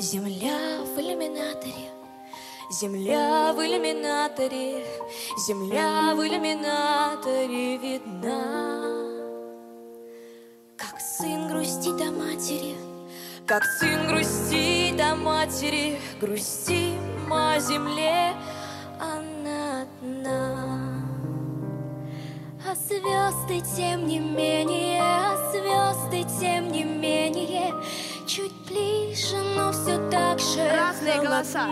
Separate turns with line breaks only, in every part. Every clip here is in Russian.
Земля в иллюминаторе, земля в иллюминаторе, земля в иллюминаторе видна. Как сын грустит о матери, как сын грустит о матери, грустим о земле, она одна. А звезды, тем не менее, а звезды, тем не менее, чуть ближе, но все так же
разные голоса.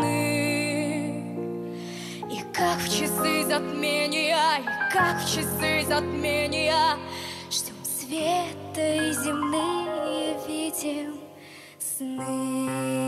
И как в часы затмения, и как в часы затмения, ждем света и земные видим сны.